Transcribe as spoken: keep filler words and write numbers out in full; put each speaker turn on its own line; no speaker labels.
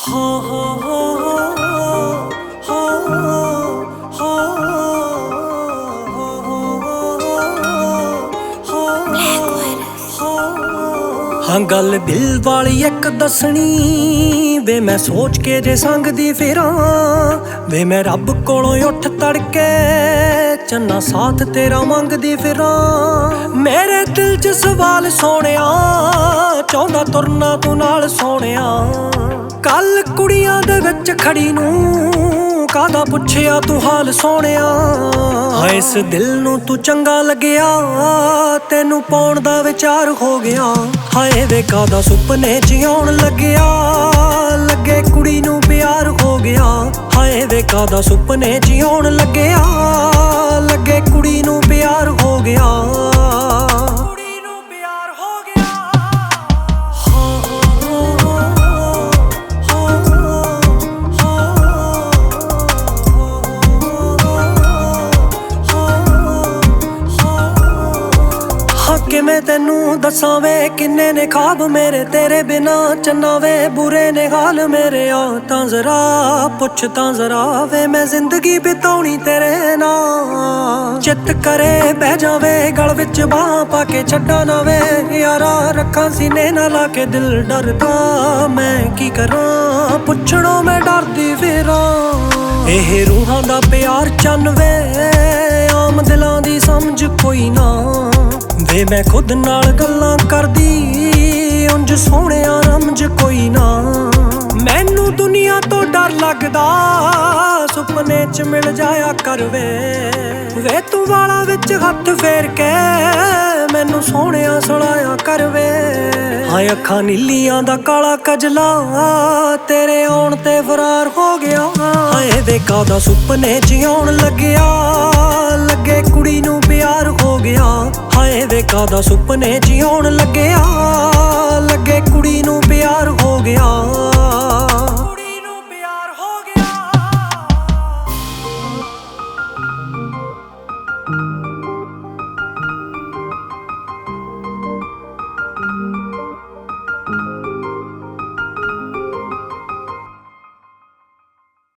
ਹਾਂ ਗੱਲ ਦਿਲ ਵਾਲੀ ਇੱਕ ਦੱਸਣੀ ਵੇ, ਮੈਂ ਸੋਚ ਕੇ ਜੇ ਸੰਗਦੀ ਫਿਰਾਂ ਵੇ, ਮੈਂ ਰੱਬ ਕੋਲੋਂ ਉੱਠ ਤੜਕੇ ਚੰਨਾ ਸਾਥ ਤੇਰਾ ਮੰਗਦੀ ਫਿਰਾਂ। ਮੇਰੇ ਦਿਲ 'ਚ ਸਵਾਲ ਸੋਹਣਿਆ, ਚਾਹੁੰਦਾ ਤੁਰਨਾ ਤੂੰ ਨਾਲ ਸੋਹਣਿਆ। ਕੱਲ ਕੁੜੀਆਂ ਦੇ ਵਿੱਚ ਖੜੀ ਨੂੰ ਕਾਹਦਾ ਪੁੱਛਿਆ ਤੂੰ ਹਾਲ ਸੋਹਣਿਆ। ਹਾਂ ਇਸ ਦਿਲ ਨੂੰ ਤੂੰ ਚੰਗਾ ਲੱਗਿਆ, ਤੈਨੂੰ ਪਾਉਣ ਦਾ ਵਿਚਾਰ ਹੋ ਗਿਆ। ਹਾਏ ਵੇ ਕਾਹਦਾ ਸੁਪਨੇ ਜਿਉਣ ਲੱਗਿਆ, ਲੱਗੇ ਕੁੜੀ ਨੂੰ ਪਿਆਰ ਹੋ ਗਿਆ। ਹਾਏ ਵੇ ਕਾਹਦਾ ਸੁਪਨੇ ਜਿਉਣ ਲੱਗਿਆ, ਲੱਗੇ ਕੁੜੀ ਨੂੰ ਪਿਆਰ ਹੋ ਗਿਆ। ਕੁੜੀ ਨੂੰ ਪਿਆਰ ਹੋ ਗਿਆ। ਕਿਵੇਂ ਤੈਨੂੰ ਦੱਸਾਂ ਵੇ, ਕਿੰਨੇ ਨੇ ਖਾਬ ਮੇਰੇ ਤੇਰੇ ਬਿਨਾ। ਚੰਨਾ ਵੇ ਬੁਰੇ ਨੇ ਹਾਲ ਮੇਰੇ, ਆ ਤਾਂ ਜ਼ਰਾ ਪੁੱਛ ਤਾਂ ਜ਼ਰਾ ਵੇ, ਮੈਂ ਜ਼ਿੰਦਗੀ ਬਿਤਾਉਣੀ ਤੇਰੇ ਨਾਲ। ਚਿੱਤ ਕਰੇ ਬਹਿ ਜਾਵੇ ਗਲ ਵਿੱਚ ਬਾਹ ਪਾ ਕੇ ਛੱਡਾ ਨਾ ਵੇ ਯਾਰਾ। ਰੱਖਾਂ ਸੀਨੇ ਨਾਲ ਲਾ ਕੇ ਦਿਲ ਡਰਦਾ, ਮੈਂ ਕੀ ਕਰਾਂ ਪੁੱਛਣੋਂ ਮੈਂ ਡਰਦੀ ਫਿਰਾਂ। ਇਹ ਰੂਹਾਂ ਦਾ ਪਿਆਰ ਚੰਨ ਵੇ, ਆਮ ਦਿਲਾਂ ਦੀ ਸਮਝ ਕੋਈ ਨਾ ਵੇ। ਮੈਂ ਖੁਦ ਨਾਲ ਗੱਲਾਂ ਕਰਦੀ ਉਂਝ ਸੋਹਣਿਆ ਰਮਝ ਕੋਈ ਨਾ। ਮੈਨੂੰ ਦੁਨੀਆ ਤੋਂ ਡਰ ਲੱਗਦਾ, ਸੁਪਨੇ 'ਚ ਮਿਲ ਜਾਇਆ ਕਰ ਵੇ। ਵੇ ਤੂੰ ਵਾਲਾਂ ਵਿੱਚ ਹੱਥ ਫੇਰ ਕੇ ਮੈਨੂੰ ਸੋਹਣਿਆ ਸੁਲਾਇਆ ਕਰ ਵੇ। ਹਾਂ ਅੱਖਾਂ ਨੀਲੀਆਂ ਦਾ ਕਾਲਾ ਕਜਲਾ ਤੇਰੇ ਆਉਣ ਤੇ ਫਰਾਰ ਹੋ ਗਿਆ। ਹਾਏ ਵੇ ਕਾਹਦਾ ਸੁਪਨੇ ਜਿਉਣ ਲੱਗਿਆ, ਲੱਗੇ ਕੁੜੀ ਨੂੰ ਪਿਆਰ ਹੋ ਗਿਆ। ਹਾਏ ਵੇ ਕਾਹਦਾ ਸੁਪਨੇ ਜਿਉਣ ਲੱਗਿਆ, ਲੱਗੇ ਕੁੜੀ ਨੂੰ ਪਿਆਰ ਹੋ ਗਿਆ।